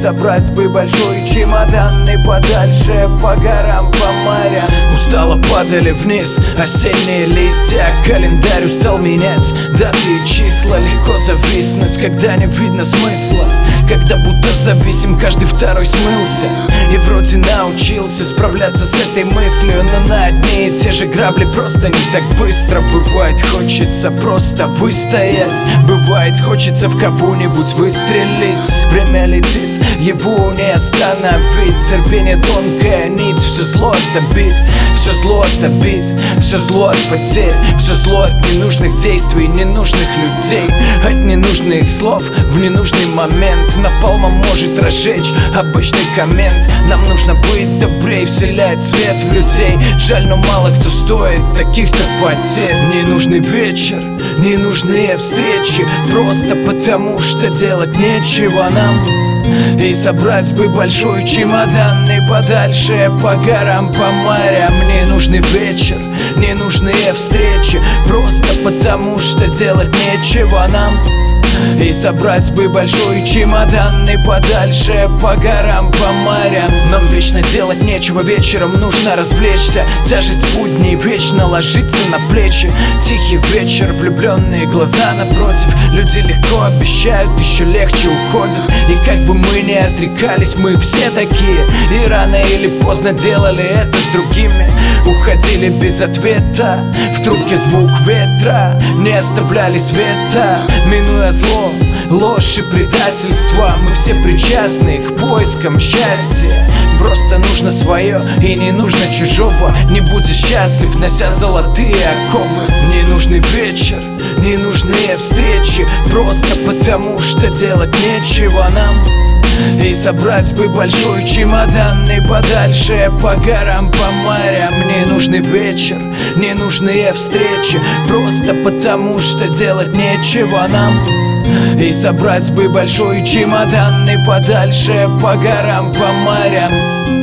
собрать бы большой чемодан и подальше по горам, по морям. Устало падали вниз осенние листья, календарь устал менять даты и числа. Легко зависнуть, когда не видно смысла, когда будто зависим, каждый второй смылся. И вроде научился справляться с этой мыслью, но на одни и те же грабли просто не так быстро. Бывает, хочется просто выстоять, бывает, хочется в кого-нибудь выстрелить. Время летит, его не остановить. Терпение тонкая нить, все зло отобить, все зло отобить, все зло от потерь, все зло от ненужных действий, ненужных людей, от ненужных слов в ненужный момент. Напалмом может разжечь обычный коммент. Нам нужно быть добрее, вселять свет в людей. Жаль, но мало кто стоит таких-то потерь. Ненужный вечер, ненужные встречи, просто потому что делать нечего нам. И собрать бы большой чемодан и подальше по горам, по морям. Не нужный вечер, не нужные встречи, просто потому что делать нечего нам. И собрать бы большой чемодан и подальше по горам, по морям. Нам вечно делать нечего, вечером нужно развлечься. Тяжесть будней вечно ложится на плечи. Тихий вечер, влюбленные глаза напротив. Люди легко обещают, еще легче уходят. И как бы мы ни отрекались, мы все такие. И рано или поздно делали это с другими. Уходили без ответа, в трубке звук ветра, не оставляли света. Минуя зло, ложь и предательство, мы все причастны к поискам счастья. Просто нужно свое и не нужно чужого. Не будешь счастлив, нося золотые оковы. Ненужный вечер, ненужные встречи, просто потому что делать нечего нам. И собрать бы большой чемодан и подальше по горам, по морям. Ненужный вечер, ненужные встречи, просто потому что делать нечего нам. И собрать бы большой чемодан и подальше по горам, по морям.